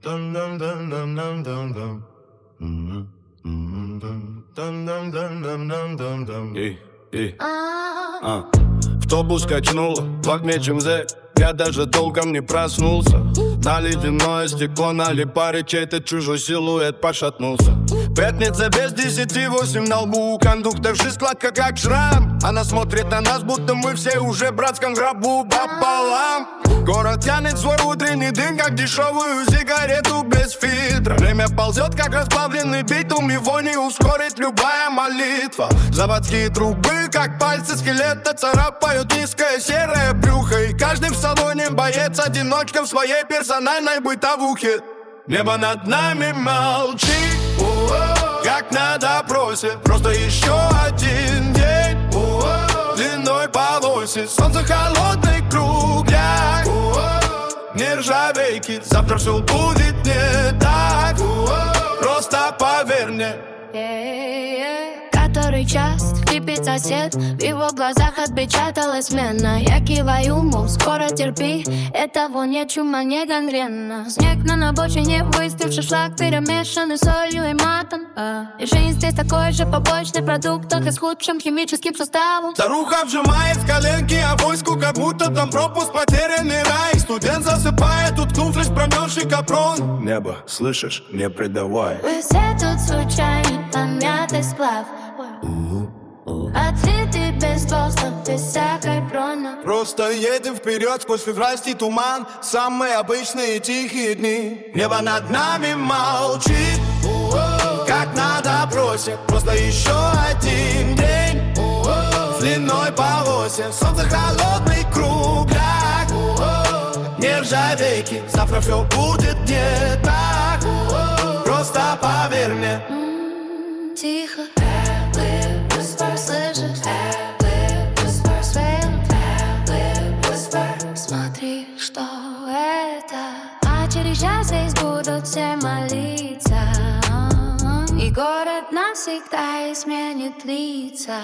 Автобус качнуло в окне ЧМЗ. Я даже толком не проснулся. На ледяное стекло налипали, чей-то чужой силуэт пошатнулся. Пятница без 10:08 на лбу. Кондукторши складка как шрам. Она смотрит на нас, будто мы все уже в братском гробу пополам. Город тянет свой утренний дым, как дешевую сигарету без фильтра. Время ползет, как расплавленный битум, его не ускорит любая молитва. Заводские трубы, как пальцы скелета, царапают низкое серое брюхо. И каждый в салоне боец-одиночка в своей персональной бытовухе. Небо над нами молчит, как на допросе. Просто еще один день длиной по оси. Солнце холодный кругляк, не ржавейки. Завтра все будет не так, просто поверь мне. Который час хрипит сосед, в его глазах отпечаталась смена. Я киваю, мол, скоро терпи, этого нет, чума не гангрена. Снег на обочине, выставший шлак, перемешанный солью и матом. И жизнь здесь такой же побочный продукт, только с худшим химическим составом. Старуха вжимает в коленки, а войску как будто там пропуск, потерянный рай. Студент засыпает, уткнувшись в промерзший капрон. Небо, слышишь, не предавай. Мы все тут случайный помятый сплав. А ты без толстых, без всякой брони. Просто едем вперед сквозь февральский туман. Самые обычные тихие дни. Небо над нами молчит, как на допросе. Просто еще один день длиной по оси. Солнце холодный кругляк, не ржавейки. Завтра все будет не так, просто поверь мне. Тихо, слышишь? Смотри, что это. А через час здесь будут все молиться, и город навсегда изменит лица.